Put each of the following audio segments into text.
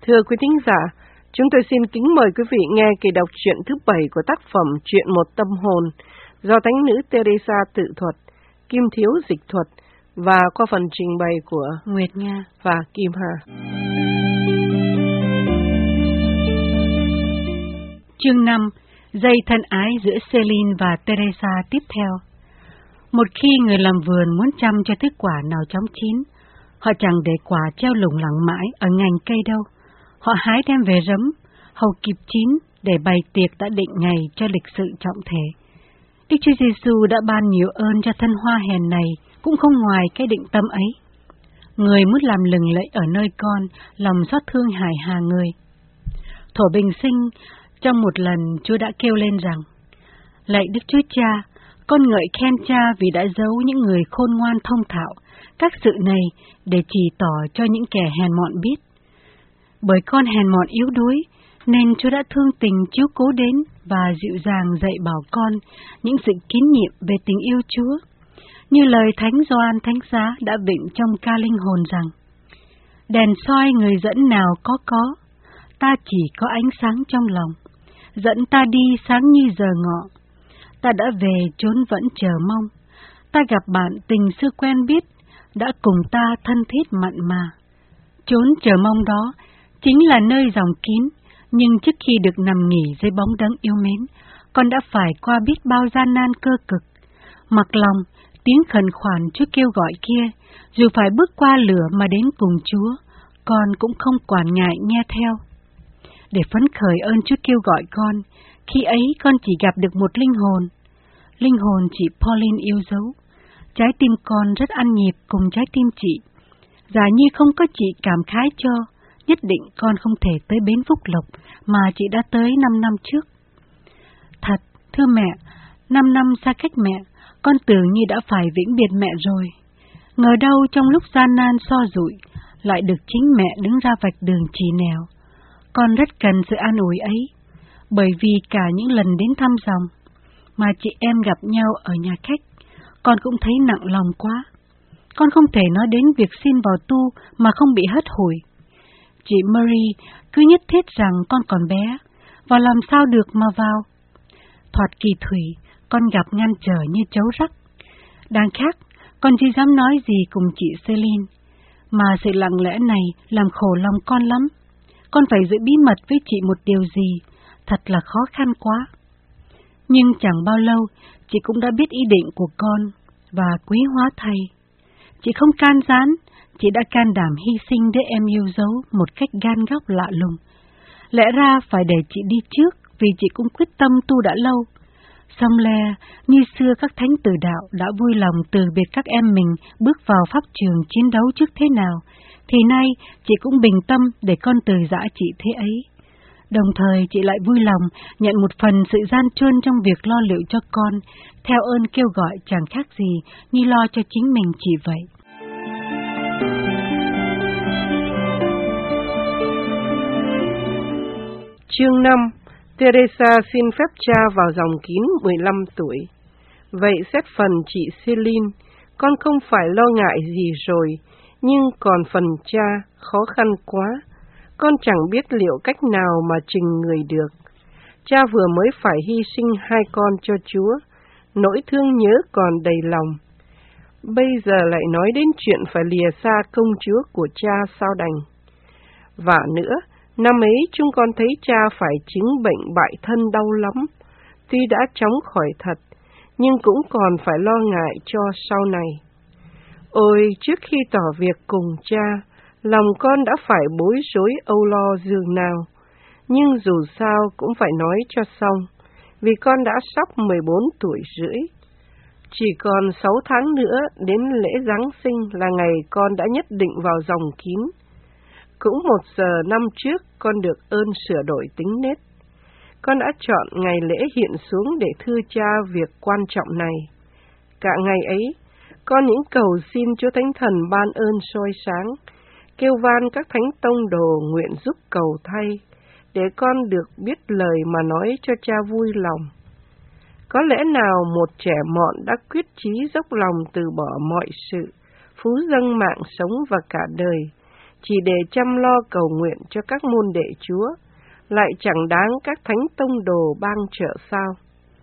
Thưa quý thính giả, chúng tôi xin kính mời quý vị nghe kỳ đọc truyện thứ 7 của tác phẩm Chuyện một tâm hồn do Thánh nữ Teresa tự thuật, Kim Thiếu dịch thuật và qua phần trình bày của Nguyệt Nga và Kim Hà. Chương 5. Dây thân ái giữa Celine và Teresa tiếp theo. Một khi người làm vườn muốn chăm cho thứ quả nào chóng chín, họ chẳng để quả treo lủng lẳng mãi ở ngành cây đâu. Họ hái đem về rấm, hầu kịp chín để bày tiệc đã định ngày cho lịch sự trọng thể. Đức Chúa Giêsu đã ban nhiều ơn cho thân hoa hèn này, cũng không ngoài cái định tâm ấy. Người muốn làm lừng lẫy ở nơi con, lòng xót thương hài hà người. Thổ bình sinh, trong một lần Chúa đã kêu lên rằng: Lạy Đức Chúa Cha, con ngợi khen Cha vì đã giấu những người khôn ngoan thông thạo các sự này để chỉ tỏ cho những kẻ hèn mọn biết. Bởi con hèn mọn yếu đuối, nên Chúa đã thương tình chiếu cố đến và dịu dàng dạy bảo con những sự kín nhiệm về tình yêu Chúa. Như lời Thánh Gioan Thánh Giá đã vịnh trong ca linh hồn rằng: Đèn soi người dẫn nào có, ta chỉ có ánh sáng trong lòng, dẫn ta đi sáng như giờ ngọ. Ta đã về chốn vẫn chờ mong, ta gặp bạn tình xưa quen biết, đã cùng ta thân thiết mặn mà. Chốn chờ mong đó chính là nơi dòng kín, nhưng trước khi được nằm nghỉ dưới bóng đấng yêu mến, con đã phải qua biết bao gian nan cơ cực. Mặc lòng, tiếng khẩn khoản Chúa kêu gọi kia, dù phải bước qua lửa mà đến cùng Chúa, con cũng không quản ngại nghe theo. Để phấn khởi ơn Chúa kêu gọi con, khi ấy con chỉ gặp được một linh hồn chị Pauline yêu dấu. Trái tim con rất ăn nhịp cùng trái tim chị. Giả như không có chị cảm khái cho, nhất định con không thể tới bến Phúc Lộc mà chị đã tới 5 năm trước. Thật, thưa mẹ, 5 năm xa cách mẹ, con tưởng như đã phải vĩnh biệt mẹ rồi. Ngờ đâu trong lúc gian nan so dụi, lại được chính mẹ đứng ra vạch đường chỉ nẻo. Con rất cần sự an ủi ấy, bởi vì cả những lần đến thăm dòng mà chị em gặp nhau ở nhà khách, con cũng thấy nặng lòng quá. Con không thể nói đến việc xin vào tu mà không bị hất hủi. Chị Marie cứ nhất thiết rằng con còn bé, và làm sao được mà vào. Thoạt kỳ thủy, con gặp ngăn trở như chấu rắc. Đằng khác, con chỉ dám nói gì cùng chị Celine, mà sự lặng lẽ này làm khổ lòng con lắm. Con phải giữ bí mật với chị một điều gì, thật là khó khăn quá. Nhưng chẳng bao lâu, chị cũng đã biết ý định của con, và quý hóa thầy. Chị không can gián, chị đã can đảm hy sinh để em yêu dấu một cách gan góc lạ lùng. Lẽ ra phải để chị đi trước, vì chị cũng quyết tâm tu đã lâu. Song le, như xưa các thánh tử đạo đã vui lòng từ biệt các em mình bước vào pháp trường chiến đấu trước thế nào, thì nay chị cũng bình tâm để con từ giã chị thế ấy. Đồng thời chị lại vui lòng nhận một phần sự gian truân trong việc lo liệu cho con, theo ơn kêu gọi chẳng khác gì như lo cho chính mình chỉ vậy. Chương 5. Teresa xin phép cha vào dòng kín 15 tuổi. Vậy xét phần chị Celine, con không phải lo ngại gì rồi, nhưng còn phần cha khó khăn quá. Con chẳng biết liệu cách nào mà trình người được. Cha vừa mới phải hy sinh 2 con cho Chúa, nỗi thương nhớ còn đầy lòng. Bây giờ lại nói đến chuyện phải lìa xa công Chúa của cha sao đành. Và nữa, năm ấy chúng con thấy cha phải chứng bệnh bại thân đau lắm. Tuy đã chóng khỏi thật, nhưng cũng còn phải lo ngại cho sau này. Ôi, trước khi tỏ việc cùng cha, lòng con đã phải bối rối âu lo dường nào. Nhưng dù sao cũng phải nói cho xong, vì con đã sắp 14 tuổi rưỡi. Chỉ còn 6 tháng nữa đến lễ Giáng sinh là ngày con đã nhất định vào dòng kín. Cũng 1 giờ năm trước con được ơn sửa đổi tính nết. Con đã chọn ngày lễ hiện xuống để thưa cha việc quan trọng này. Cả ngày ấy, con những cầu xin Chúa Thánh Thần ban ơn soi sáng, kêu van các thánh tông đồ nguyện giúp cầu thay, để con được biết lời mà nói cho cha vui lòng. Có lẽ nào một trẻ mọn đã quyết chí dốc lòng từ bỏ mọi sự, phú dâng mạng sống và cả đời, chỉ để chăm lo cầu nguyện cho các môn đệ Chúa, lại chẳng đáng các thánh tông đồ bang trợ sao?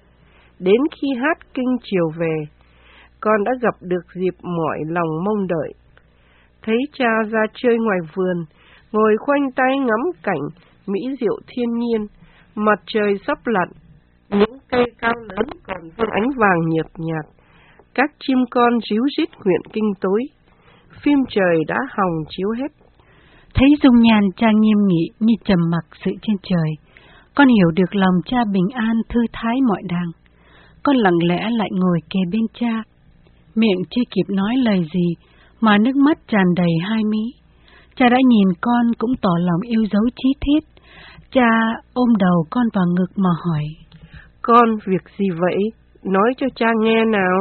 Đến khi hát kinh chiều về, con đã gặp được dịp mỏi lòng mong đợi. Thấy cha ra chơi ngoài vườn, ngồi khoanh tay ngắm cảnh mỹ diệu thiên nhiên, mặt trời sắp lặn, những cây cao lớn còn vương ánh vàng nhợt nhạt, các chim con ríu rít nguyện kinh tối, phim trời đã hòng chiếu hết. Thấy dung nhan cha nghiêm nghị như trầm mặc sự trên trời, con hiểu được lòng cha bình an thư thái mọi đàng. Con lặng lẽ lại ngồi kề bên cha, miệng chưa kịp nói lời gì mà nước mắt tràn đầy hai mí. Cha đã nhìn con cũng tỏ lòng yêu dấu chí thiết. Cha ôm đầu con vào ngực mà hỏi: Con việc gì vậy? Nói cho cha nghe nào.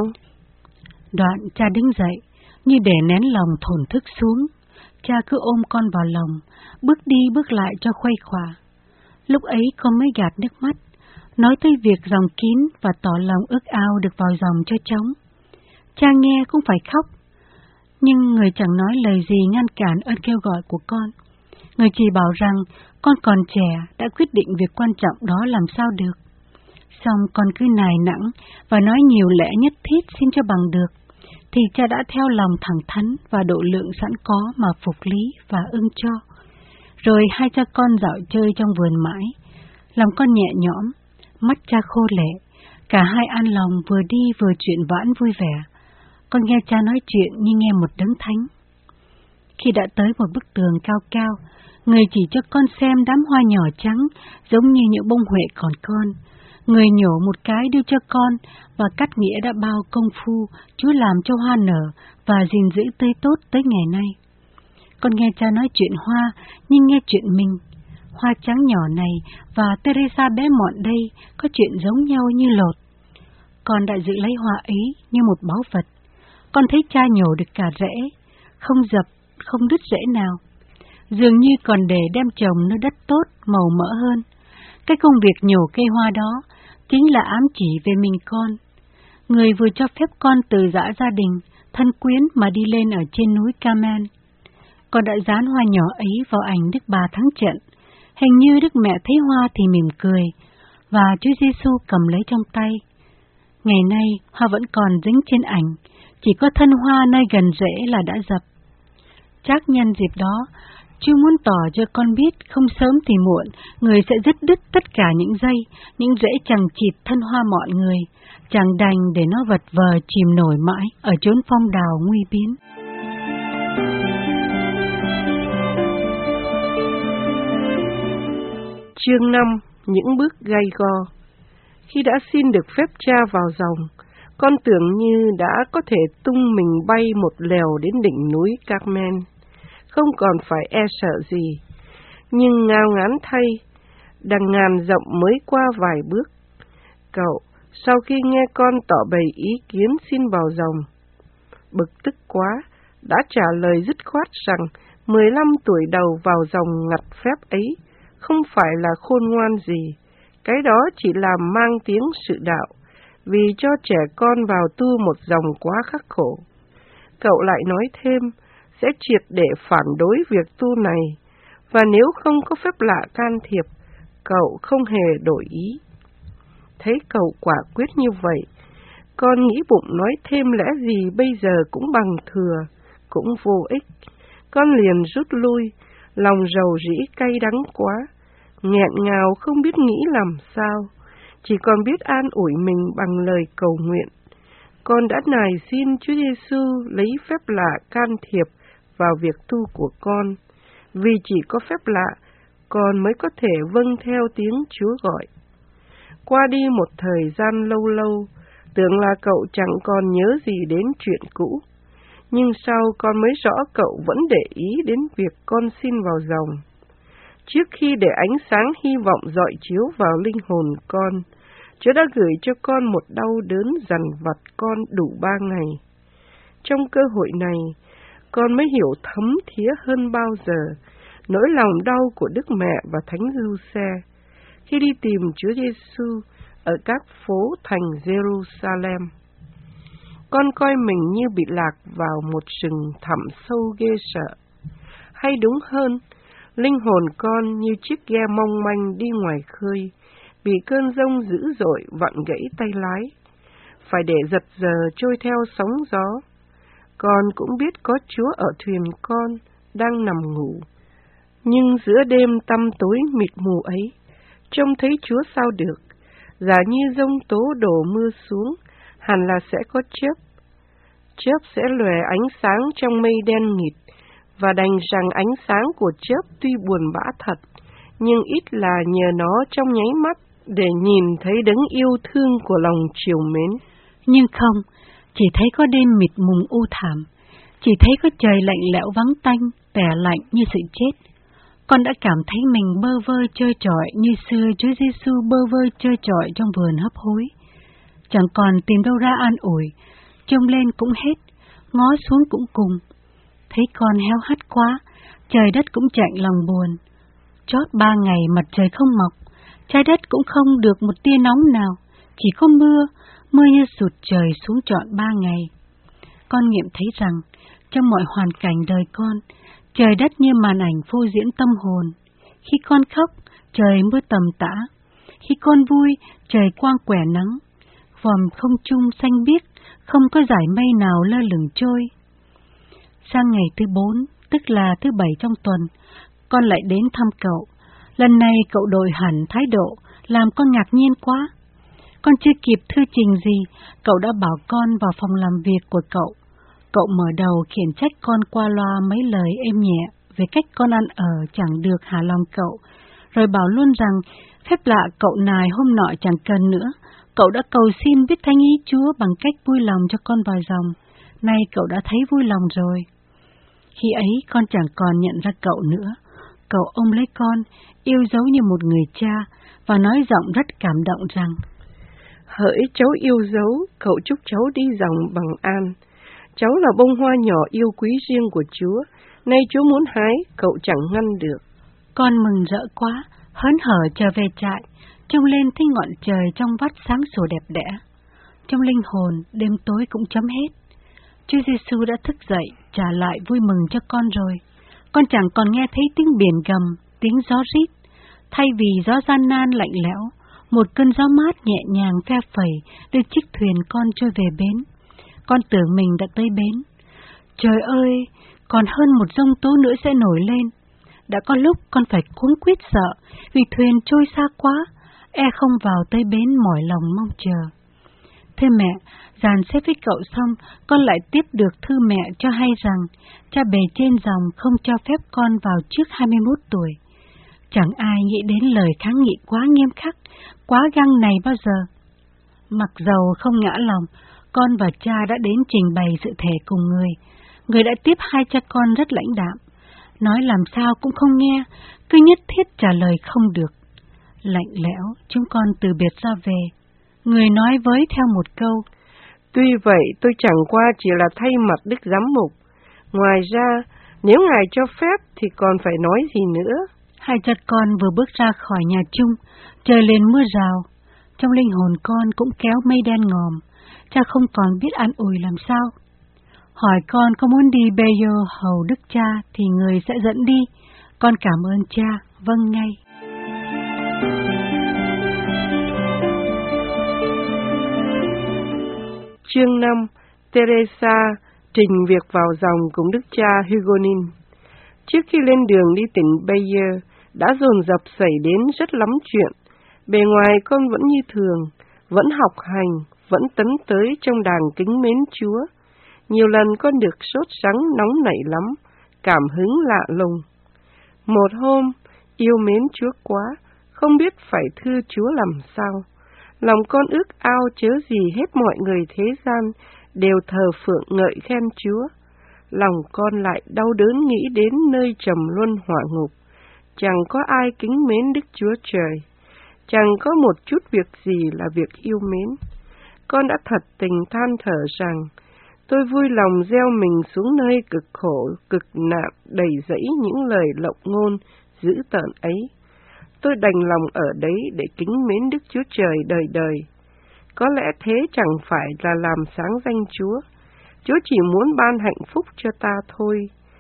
Đoạn cha đứng dậy, như để nén lòng thổn thức xuống. Cha cứ ôm con vào lòng, bước đi bước lại cho khuây khỏa. Lúc ấy con mới gạt nước mắt, nói tới việc dòng kín và tỏ lòng ước ao được vào dòng cho chóng. Cha nghe cũng phải khóc, nhưng người chẳng nói lời gì ngăn cản ơn kêu gọi của con. Người chỉ bảo rằng con còn trẻ, đã quyết định việc quan trọng đó làm sao được. Xong con cứ nài nẵng và nói nhiều lẽ nhất thiết xin cho bằng được, thì cha đã theo lòng thẳng thắn và độ lượng sẵn có mà phục lý và ưng cho. Rồi hai cha con dạo chơi trong vườn mãi, lòng con nhẹ nhõm, mắt cha khô lệ, cả hai an lòng vừa đi vừa chuyện vãn vui vẻ. Con nghe cha nói chuyện như nghe một đấng thánh. Khi đã tới một bức tường cao cao, người chỉ cho con xem đám hoa nhỏ trắng giống như những bông huệ còn con. Người nhổ một cái đưa cho con và cắt nghĩa đã bao công phu Chúa làm cho hoa nở và gìn giữ tươi tốt tới ngày nay. Con nghe cha nói chuyện hoa nhưng nghe chuyện mình. Hoa trắng nhỏ này và Teresa bé mọn đây có chuyện giống nhau như lột. Con đã giữ lấy hoa ấy như một báu vật. Con thấy cha nhổ được cả rễ, không dập, không đứt rễ nào. Dường như còn để đem trồng nơi đất tốt, màu mỡ hơn. Cái công việc nhổ cây hoa đó chính là ám chỉ về mình con. Người vừa cho phép con từ giã gia đình, thân quyến mà đi lên ở trên núi Carmel. Con đã dán hoa nhỏ ấy vào ảnh Đức Bà thắng trận. Hình như Đức Mẹ thấy hoa thì mỉm cười, và Chúa Giêsu cầm lấy trong tay. Ngày nay hoa vẫn còn dính trên ảnh, chỉ có thân hoa nơi gần rễ là đã dập. Chắc nhân dịp đó, Chúa muốn tỏ cho con biết không sớm thì muộn, người sẽ dứt đứt tất cả những dây, những rễ chằng chịt thân hoa mọi người, chẳng đành để nó vật vờ chìm nổi mãi ở chốn phong đào nguy biến. Chương 5. Những bước gay go. Khi đã xin được phép cha vào dòng, con tưởng như đã có thể tung mình bay một lèo đến đỉnh núi Carmel, không còn phải e sợ gì. Nhưng ngao ngán thay, đằng ngàn dặm mới qua vài bước. Cậu, sau khi nghe con tỏ bày ý kiến xin vào dòng, bực tức quá, đã trả lời dứt khoát rằng 15 tuổi đầu vào dòng ngặt phép ấy không phải là khôn ngoan gì, cái đó chỉ là mang tiếng sự đạo, vì cho trẻ con vào tu một dòng quá khắc khổ. Cậu lại nói thêm, sẽ triệt để phản đối việc tu này, và nếu không có phép lạ can thiệp, cậu không hề đổi ý. Thấy cậu quả quyết như vậy, con nghĩ bụng nói thêm lẽ gì bây giờ cũng bằng thừa, cũng vô ích. Con liền rút lui, lòng rầu rĩ cay đắng quá, nghẹn ngào không biết nghĩ làm sao, chỉ còn biết an ủi mình bằng lời cầu nguyện. Con đã nài xin Chúa Giêsu lấy phép lạ can thiệp vào việc tu của con, vì chỉ có phép lạ, con mới có thể vâng theo tiếng Chúa gọi. Qua đi một thời gian lâu lâu, tưởng là cậu chẳng còn nhớ gì đến chuyện cũ, nhưng sau con mới rõ cậu vẫn để ý đến việc con xin vào dòng. Trước khi để ánh sáng hy vọng rọi chiếu vào linh hồn con, Chúa đã gửi cho con một đau đớn dằn vặt con đủ 3 ngày. Trong cơ hội này, con mới hiểu thấm thía hơn bao giờ nỗi lòng đau của Đức Mẹ và Thánh Giuse khi đi tìm Chúa Giêsu ở các phố thành Jerusalem. Con coi mình như bị lạc vào một rừng thẳm sâu ghê sợ. hay đúng hơn, linh hồn con như chiếc ghe mong manh đi ngoài khơi, bị cơn giông dữ dội vặn gãy tay lái, phải để giật giờ trôi theo sóng gió. Con cũng biết có Chúa ở thuyền con, đang nằm ngủ. Nhưng giữa đêm tăm tối mịt mù ấy, trông thấy Chúa sao được, giả như giông tố đổ mưa xuống, hẳn là sẽ có chớp. Chớp sẽ lòe ánh sáng trong mây đen nghịt, và đành rằng ánh sáng của chớp tuy buồn bã thật, nhưng ít là nhờ nó trong nháy mắt để nhìn thấy đấng yêu thương của lòng trìu mến. Nhưng không, chỉ thấy có đêm mịt mùng u thảm, chỉ thấy có trời lạnh lẽo vắng tanh, tẻ lạnh như sự chết. Con đã cảm thấy mình bơ vơ chơi trọi như xưa Chúa Giêsu bơ vơ chơi trọi trong vườn hấp hối. Chẳng còn tìm đâu ra an ủi, trông lên cũng hết, ngó xuống cũng cùng. Thấy con héo hắt quá, trời đất cũng chạnh lòng buồn. Chót 3 ngày mặt trời không mọc, trái đất cũng không được một tia nóng nào, chỉ có mưa, mưa như sụt trời xuống trọn 3 ngày. Con nghiệm thấy rằng, trong mọi hoàn cảnh đời con, trời đất như màn ảnh phô diễn tâm hồn. Khi con khóc, trời mưa tầm tã. Khi con vui, trời quang quẻ nắng. Vòm không trung xanh biếc, không có dải mây nào lơ lửng trôi. Sang ngày thứ 4, tức là thứ 7 trong tuần, con lại đến thăm cậu. Lần này cậu đổi hẳn thái độ, làm con ngạc nhiên quá. Con chưa kịp thư trình gì, cậu đã bảo con vào phòng làm việc của cậu. Cậu mở đầu khiển trách con qua loa mấy lời êm nhẹ về cách con ăn ở chẳng được hả lòng cậu, rồi bảo luôn rằng phép lạ cậu nài hôm nọ chẳng cần nữa. Cậu đã cầu xin biết thánh ý Chúa bằng cách vui lòng cho con vào dòng. Nay cậu đã thấy vui lòng rồi. Khi ấy con chẳng còn nhận ra cậu nữa. Cậu ôm lấy con, yêu dấu như một người cha, và nói giọng rất cảm động rằng: Hỡi cháu yêu dấu, cậu chúc cháu đi dòng bằng an. Cháu là bông hoa nhỏ yêu quý riêng của Chúa, nay Chúa muốn hái, cậu chẳng ngăn được. Con mừng rỡ quá, hớn hở trở về trại, trông lên thấy ngọn trời trong vắt sáng sủa đẹp đẽ. Trong linh hồn, đêm tối cũng chấm hết. Chúa Giêsu đã thức dậy, trả lại vui mừng cho con rồi. Con chẳng còn nghe thấy tiếng biển gầm, tiếng gió rít. Thay vì gió gian nan lạnh lẽo, một cơn gió mát nhẹ nhàng phe phẩy đưa chiếc thuyền con trôi về bến. Con tưởng mình đã tới bến. Trời ơi, còn hơn một giông tố nữa sẽ nổi lên. Đã có lúc con phải cuống quýt sợ, vì thuyền trôi xa quá, e không vào tới bến mỏi lòng mong chờ. Thưa mẹ, dàn xếp với cậu xong, con lại tiếp được thư mẹ cho hay rằng cha bề trên dòng không cho phép con vào trước 21 tuổi. Chẳng ai nghĩ đến lời kháng nghị quá nghiêm khắc, quá găng này bao giờ. Mặc dầu không ngã lòng, con và cha đã đến trình bày sự thể cùng người. Người đã tiếp hai cha con rất lãnh đạm, nói làm sao cũng không nghe, cứ nhất thiết trả lời không được. Lạnh lẽo, chúng con từ biệt ra về. Người nói với theo một câu: Tuy vậy tôi chẳng qua chỉ là thay mặt Đức Giám mục. Ngoài ra, nếu Ngài cho phép thì còn phải nói gì nữa. Hai cha con vừa bước ra khỏi nhà chung, trời lên mưa rào. Trong linh hồn con cũng kéo mây đen ngòm, cha không còn biết an ủi làm sao. Hỏi con có muốn đi Bayeux hầu đức cha thì người sẽ dẫn đi. Con cảm ơn cha, vâng ngay. Chương 5. Teresa trình việc vào dòng cùng đức cha Hugonin. Trước khi lên đường đi tỉnh Bayeux, đã dồn dập xảy đến rất lắm chuyện. Bề ngoài con vẫn như thường, vẫn học hành, vẫn tấn tới trong đàng kính mến Chúa. Nhiều lần con được sốt sắng nóng nảy lắm, cảm hứng lạ lùng. Một hôm, yêu mến Chúa quá, không biết phải thưa Chúa làm sao. Lòng con ước ao chớ gì hết mọi người thế gian đều thờ phượng ngợi khen Chúa. Lòng con lại đau đớn nghĩ đến nơi trầm luân hỏa ngục. Chẳng có ai kính mến Đức Chúa Trời. Chẳng có một chút việc gì là việc yêu mến. Con đã thật tình than thở rằng tôi vui lòng gieo mình xuống nơi cực khổ, cực nạn, đầy dẫy những lời lộng ngôn dữ tợn ấy. Tôi đành lòng ở đấy để kính mến Đức Chúa Trời đời đời. Có lẽ thế chẳng phải là làm sáng danh Chúa. Chúa chỉ muốn ban hạnh phúc cho ta thôi.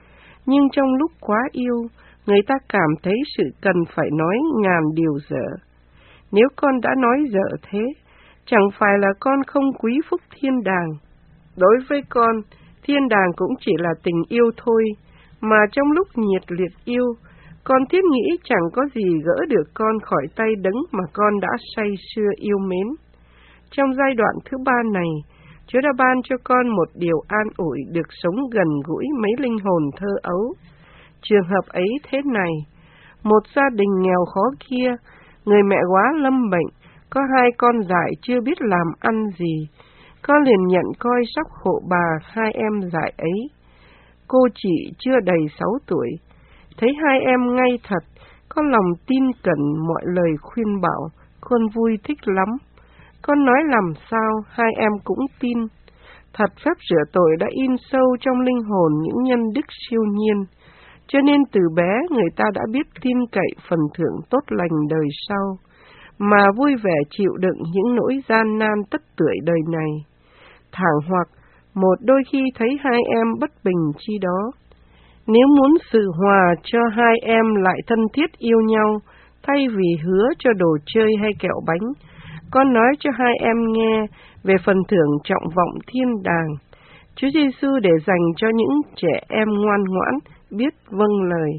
Nhưng trong lúc quá yêu, người ta cảm thấy sự cần phải nói ngàn điều dở. Nếu con đã nói dở thế, chẳng phải là con không quý phúc thiên đàng. Đối với con, thiên đàng cũng chỉ là tình yêu thôi, mà trong lúc nhiệt liệt yêu, con thiết nghĩ chẳng có gì gỡ được con khỏi tay đấng mà con đã say sưa yêu mến. Trong giai đoạn thứ 3 này, Chúa đã ban cho con một điều an ủi được sống gần gũi mấy linh hồn thơ ấu. Trường hợp ấy thế này, một gia đình nghèo khó kia, người mẹ quá lâm bệnh, có 2 con dại chưa biết làm ăn gì. Con liền nhận coi sóc hộ bà 2 em dại ấy. Cô chị chưa đầy 6 tuổi, thấy 2 em ngay thật, có lòng tin cẩn mọi lời khuyên bảo, con vui thích lắm. Con nói làm sao, 2 em cũng tin. Thật phép rửa tội đã in sâu trong linh hồn những nhân đức siêu nhiên, cho nên từ bé người ta đã biết tin cậy phần thưởng tốt lành đời sau, mà vui vẻ chịu đựng những nỗi gian nan tất tưởi đời này. Thảng hoặc, một đôi khi thấy 2 em bất bình chi đó. Nếu muốn sự hòa cho 2 em lại thân thiết yêu nhau, thay vì hứa cho đồ chơi hay kẹo bánh, con nói cho 2 em nghe về phần thưởng trọng vọng thiên đàng, Chúa Giêsu để dành cho những trẻ em ngoan ngoãn, biết vâng lời.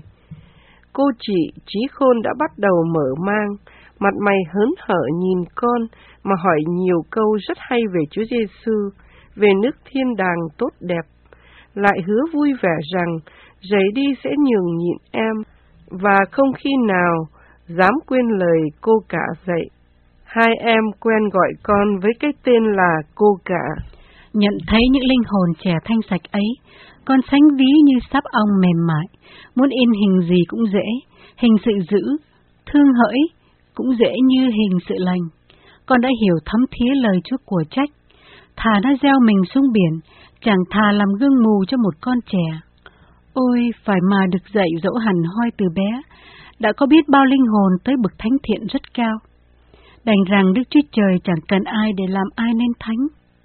Cô chị trí khôn đã bắt đầu mở mang, mặt mày hớn hở nhìn con mà hỏi nhiều câu rất hay về Chúa Giêsu, về nước thiên đàng tốt đẹp, lại hứa vui vẻ rằng giấy đi sẽ nhường nhịn em, và không khi nào dám quên lời cô cả dạy. 2 em quen gọi con với cái tên là cô cả. Nhận thấy những linh hồn trẻ thanh sạch ấy, con sánh ví như sáp ong mềm mại, muốn in hình gì cũng dễ, hình sự dữ, thương hỡi cũng dễ như hình sự lành. Con đã hiểu thấm thía lời Chúa của trách, thà nó gieo mình xuống biển, chẳng thà làm gương mù cho một con trẻ. Ôi, phải mà được dạy dỗ hẳn hoi từ bé, đã có biết bao linh hồn tới bậc thánh thiện rất cao. Đành rằng Đức Chúa Trời chẳng cần ai để làm ai nên thánh.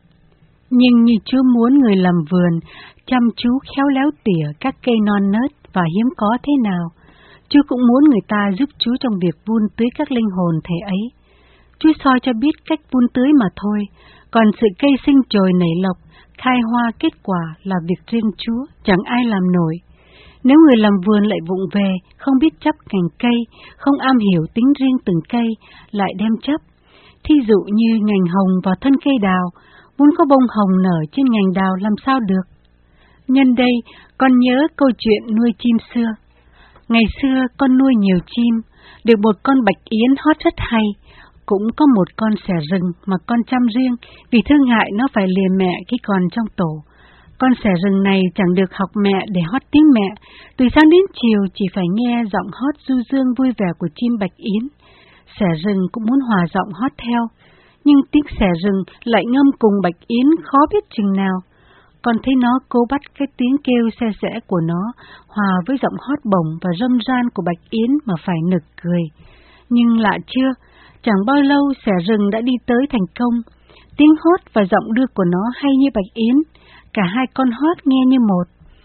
Nhưng như Chúa muốn người làm vườn chăm chú khéo léo tỉa các cây non nớt và hiếm có thế nào, Chúa cũng muốn người ta giúp Chúa trong việc vun tưới các linh hồn thể ấy. Chúa soi cho biết cách vun tưới mà thôi, còn sự cây sinh trồi nảy lộc, khai hoa kết quả là việc riêng Chúa, chẳng ai làm nổi. Nếu người làm vườn lại vụng về, không biết chấp cành cây, không am hiểu tính riêng từng cây, lại đem chấp. Thí dụ như nhành hồng vào thân cây đào, muốn có bông hồng nở trên nhành đào làm sao được. Nhân đây, con nhớ câu chuyện nuôi chim xưa. Ngày xưa con nuôi nhiều chim, được một con bạch yến hót rất hay, cũng có một con sẻ rừng mà con chăm riêng vì thương hại nó phải lìa mẹ khi còn trong tổ. Con sẻ rừng này chẳng được học mẹ để hót tiếng mẹ, từ sáng đến chiều chỉ phải nghe giọng hót du dương vui vẻ của chim bạch yến. Sẻ rừng cũng muốn hòa giọng hót theo, nhưng tiếng sẻ rừng lại ngâm cùng bạch yến khó biết chừng nào. Con thấy nó cố bắt cái tiếng kêu xe sẻ của nó hòa với giọng hót bổng và râm ran của bạch yến mà phải nực cười. Nhưng lạ chưa, chẳng bao lâu sẻ rừng đã đi tới thành công. Tiếng hót và giọng đưa của nó hay như bạch yến, cả 2 con hót nghe như một.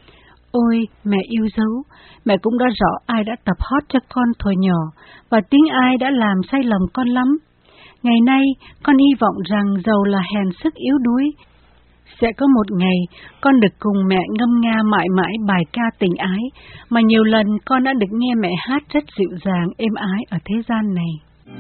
Ôi, mẹ yêu dấu, mẹ cũng đã rõ ai đã tập hót cho con thuở nhỏ, và tiếng ai đã làm say lòng con lắm. Ngày nay, con hy vọng rằng dầu là hèn sức yếu đuối, sẽ có một ngày con được cùng mẹ ngâm nga mãi mãi bài ca tình ái, mà nhiều lần con đã được nghe mẹ hát rất dịu dàng, êm ái ở thế gian này.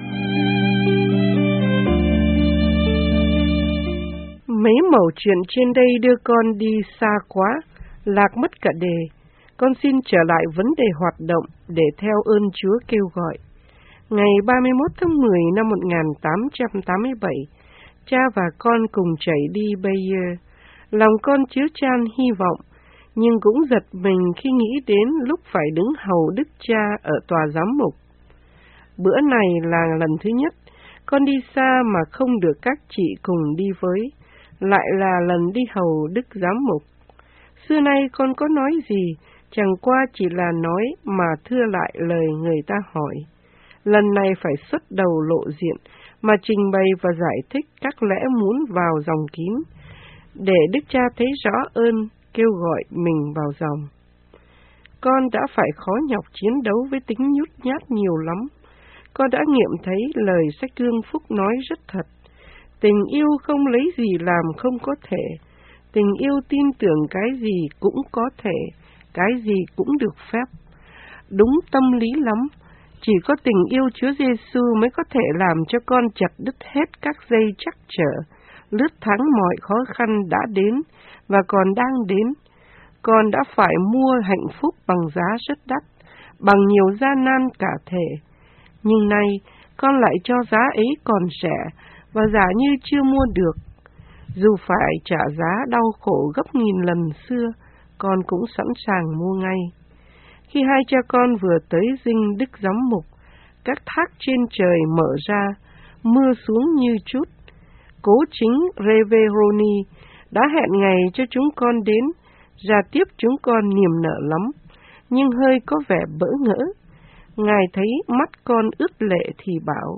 Mấy mẩu chuyện trên đây đưa con đi xa quá, lạc mất cả đề. Con xin trở lại vấn đề hoạt động để theo ơn Chúa kêu gọi. Ngày 31 tháng 10 năm 1887, cha và con cùng chạy đi Bayeux. Lòng con chứa chan hy vọng, nhưng cũng giật mình khi nghĩ đến lúc phải đứng hầu đức cha ở tòa giám mục. Bữa này là lần thứ nhất, con đi xa mà không được các chị cùng đi với, lại là lần đi hầu đức giám mục. Xưa nay con có nói gì, chẳng qua chỉ là nói mà thưa lại lời người ta hỏi. Lần này phải xuất đầu lộ diện, mà trình bày và giải thích các lẽ muốn vào dòng kín, để Đức Cha thấy rõ ơn, kêu gọi mình vào dòng. Con đã phải khó nhọc chiến đấu với tính nhút nhát nhiều lắm. Con đã nghiệm thấy lời sách Cương Phúc nói rất thật. Tình yêu không lấy gì làm không có thể. Tình yêu tin tưởng cái gì cũng có thể, cái gì cũng được phép. Đúng tâm lý lắm. Chỉ có tình yêu Chúa Giêsu mới có thể làm cho con chặt đứt hết các dây trắc trở, lướt thắng mọi khó khăn đã đến và còn đang đến. Con đã phải mua hạnh phúc bằng giá rất đắt, bằng nhiều gian nan cả thể. Nhưng nay, con lại cho giá ấy còn rẻ và giả như chưa mua được. Dù phải trả giá đau khổ gấp nghìn lần xưa, con cũng sẵn sàng mua ngay. Khi hai cha con vừa tới dinh Đức Giám mục, các thác trên trời mở ra, mưa xuống như chút. Cố chính Reveroni đã hẹn ngày cho chúng con đến, ra tiếp chúng con niềm nở lắm, nhưng hơi có vẻ bỡ ngỡ. Ngài thấy mắt con ướt lệ thì bảo: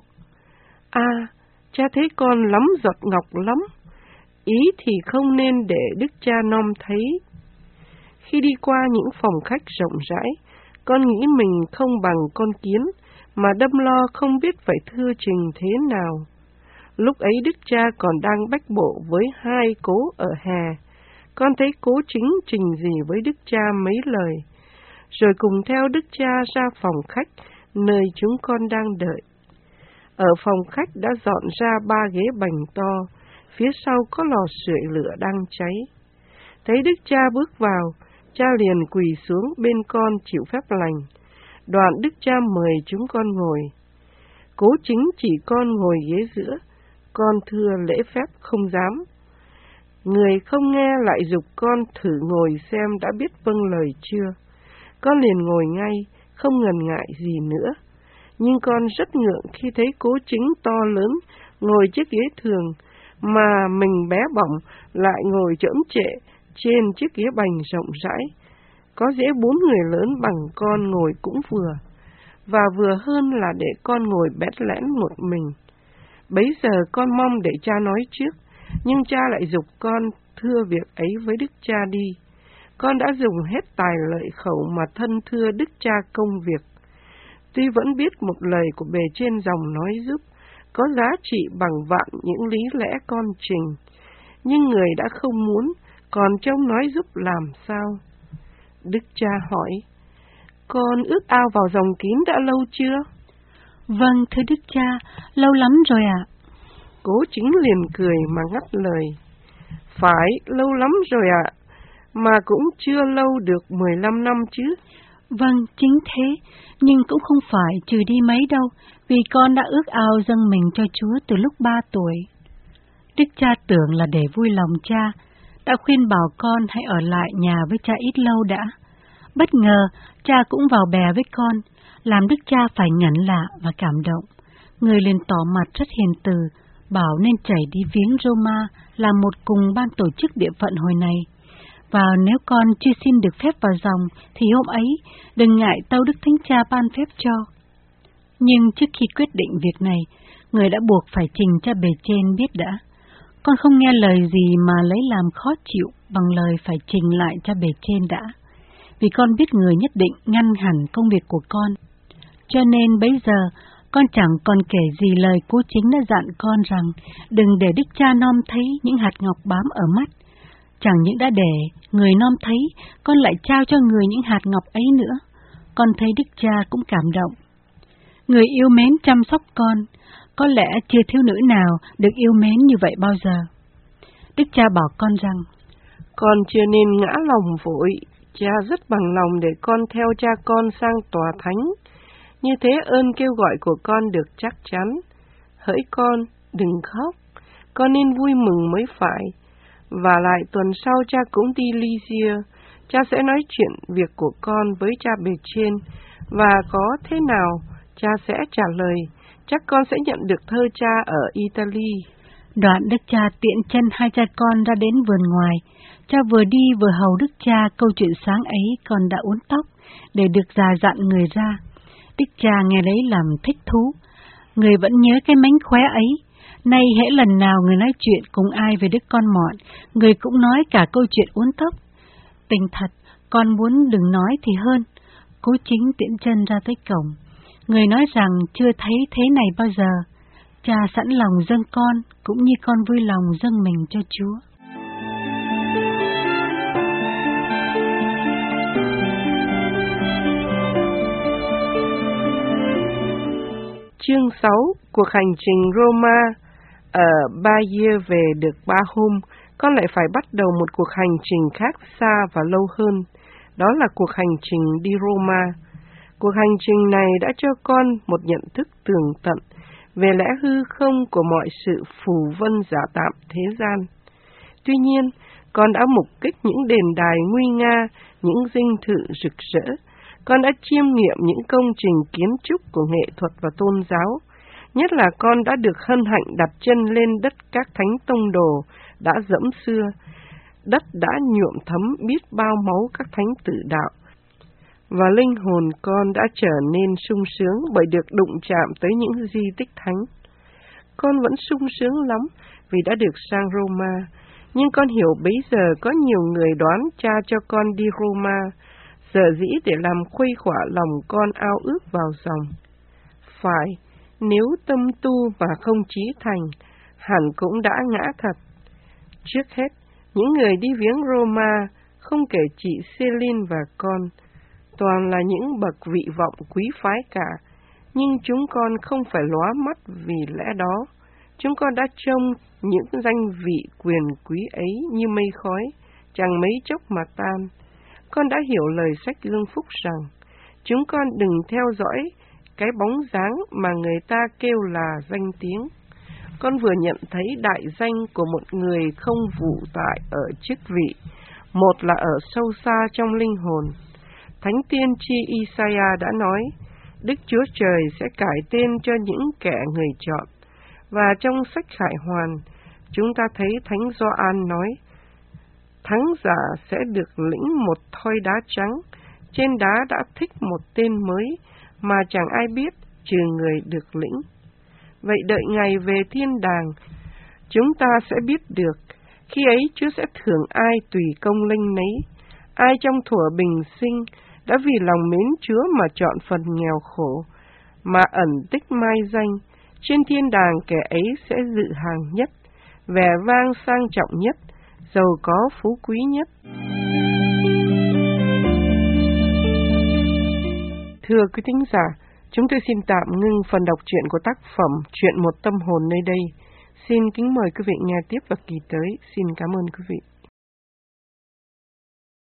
cha thấy con lắm giọt ngọc lắm. Ý thì không nên để Đức Cha Nom thấy. Khi đi qua những phòng khách rộng rãi, con nghĩ mình không bằng con kiến, mà đâm lo không biết phải thưa trình thế nào. Lúc ấy Đức Cha còn đang bách bộ với hai cố ở hè. Con thấy cố chính trình gì với Đức Cha mấy lời, rồi cùng theo Đức Cha ra phòng khách, nơi chúng con đang đợi. Ở phòng khách đã dọn ra 3 ghế bành to, phía sau có lò sưởi lửa đang cháy. Thấy Đức Cha bước vào, cha liền quỳ xuống bên con chịu phép lành. Đoạn Đức Cha mời chúng con ngồi. Cố chính chỉ con ngồi ghế giữa, con thưa lễ phép không dám. Người không nghe lại giục con thử ngồi xem đã biết vâng lời chưa. Con liền ngồi ngay, không ngần ngại gì nữa. Nhưng con rất ngượng khi thấy cố chính to lớn ngồi chiếc ghế thường, mà mình bé bỏng lại ngồi chỡm trệ trên chiếc ghế bành rộng rãi. Có dễ 4 người lớn bằng con ngồi cũng vừa, và vừa hơn là để con ngồi bét lẽn một mình. Bấy giờ con mong để cha nói trước, nhưng cha lại giục con thưa việc ấy với Đức Cha đi. Con đã dùng hết tài lợi khẩu mà thân thưa Đức Cha công việc. Tuy vẫn biết một lời của bề trên dòng nói giúp, có giá trị bằng vạn những lý lẽ con trình, nhưng người đã không muốn, còn trông nói giúp làm sao? Đức Cha hỏi: con ước ao vào dòng kín đã lâu chưa? Vâng, thưa Đức Cha, lâu lắm rồi ạ. Cố chính liền cười mà ngắt lời: phải, lâu lắm rồi ạ, mà cũng chưa lâu được 15 năm chứ. Vâng, chính thế, nhưng cũng không phải trừ đi mấy đâu, vì con đã ước ao dâng mình cho Chúa từ lúc 3 tuổi. Đức Cha tưởng là để vui lòng cha, đã khuyên bảo con hãy ở lại nhà với cha ít lâu đã. Bất ngờ, cha cũng vào bè với con, làm Đức Cha phải ngẩn lạ và cảm động. Người liền tỏ mặt rất hiền từ, bảo nên chảy đi viếng Roma là một cùng ban tổ chức địa phận hồi này. Và nếu con chưa xin được phép vào dòng, thì hôm ấy đừng ngại tâu Đức Thánh Cha ban phép cho. Nhưng trước khi quyết định việc này, người đã buộc phải trình cho bề trên biết đã. Con không nghe lời gì mà lấy làm khó chịu bằng lời phải trình lại cho bề trên đã. Vì con biết người nhất định ngăn hẳn công việc của con. Cho nên bấy giờ, con chẳng còn kể gì lời cố chính đã dặn con rằng đừng để Đức Cha Nom thấy những hạt ngọc bám ở mắt. Chẳng những đã để người Nom thấy, con lại trao cho người những hạt ngọc ấy nữa. Con thấy Đức Cha cũng cảm động. Người yêu mến chăm sóc con, có lẽ chưa thiếu nữ nào được yêu mến như vậy bao giờ. Đức Cha bảo con rằng: con chưa nên ngã lòng vội, cha rất bằng lòng để con theo cha con sang tòa thánh. Như thế ơn kêu gọi của con được chắc chắn. Hỡi con, đừng khóc, con nên vui mừng mới phải. Và lại tuần sau cha cũng đi Lycia, cha sẽ nói chuyện việc của con với cha bề trên, và có thế nào cha sẽ trả lời. Chắc con sẽ nhận được thơ cha ở Italy. Đoạn Đức Cha tiện chân hai cha con ra đến vườn ngoài. Cha vừa đi vừa hầu Đức Cha câu chuyện sáng ấy còn đã uốn tóc, để được già dặn người ra. Đức Cha nghe lấy làm thích thú. Người vẫn nhớ cái mánh khóe ấy. Nay hễ lần nào người nói chuyện cùng ai về đứa con mọn, người cũng nói cả câu chuyện uốn tóc. Tình thật, con muốn đừng nói thì hơn. cố chính tiễn chân ra tới cổng. Người nói rằng chưa thấy thế này bao giờ. Cha sẵn lòng dâng con, cũng như con vui lòng dâng mình cho Chúa. Chương 6. Cuộc hành trình Roma. Ở Bayeux về được 3 hôm, con lại phải bắt đầu một cuộc hành trình khác xa và lâu hơn. Đó là cuộc hành trình đi Roma. Cuộc hành trình này đã cho con một nhận thức tường tận về lẽ hư không của mọi sự phù vân giả tạm thế gian. Tuy nhiên, con đã mục kích những đền đài nguy nga, những dinh thự rực rỡ. Con đã chiêm nghiệm những công trình kiến trúc của nghệ thuật và tôn giáo. Nhất là con đã được hân hạnh đặt chân lên đất các thánh tông đồ đã dẫm xưa. Đất đã nhuộm thấm biết bao máu các thánh tử đạo. Và linh hồn con đã trở nên sung sướng bởi được đụng chạm tới những di tích thánh. Con vẫn sung sướng lắm vì đã được sang Roma, nhưng con hiểu bấy giờ có nhiều người đoán cha cho con đi Roma, giờ dĩ để làm khuây khỏa lòng con ao ước vào dòng. Phải, nếu tâm tu mà không chí thành, hẳn cũng đã ngã thật. Trước hết, những người đi viếng Roma, không kể chị Céline và con, toàn là những bậc vị vọng quý phái cả, nhưng chúng con không phải lóa mắt vì lẽ đó. Chúng con đã trông những danh vị quyền quý ấy như mây khói, chẳng mấy chốc mà tan. Con đã hiểu lời sách Lương Phúc rằng, chúng con đừng theo dõi cái bóng dáng mà người ta kêu là danh tiếng. Con vừa nhận thấy đại danh của một người không vụ tại ở chức vị, một là ở sâu xa trong linh hồn. Thánh tiên tri Isaiah đã nói, Đức Chúa Trời sẽ cải tên cho những kẻ người chọn. Và trong sách Khải Hoàn, chúng ta thấy Thánh Gioan nói, thắng giả sẽ được lĩnh một thoi đá trắng, trên đá đã thích một tên mới mà chẳng ai biết trừ người được lĩnh. Vậy đợi ngày về thiên đàng, chúng ta sẽ biết được, khi ấy Chúa sẽ thưởng ai tùy công linh nấy, ai trong thuở bình sinh đã vì lòng mến Chúa mà chọn phần nghèo khổ, mà ẩn tích mai danh, trên thiên đàng kẻ ấy sẽ dự hàng nhất, vẻ vang sang trọng nhất, giàu có phú quý nhất. Thưa quý thính giả, chúng tôi xin tạm ngưng phần đọc truyện của tác phẩm Chuyện một tâm hồn nơi đây. Xin kính mời quý vị nghe tiếp vào kỳ tới. Xin cảm ơn quý vị.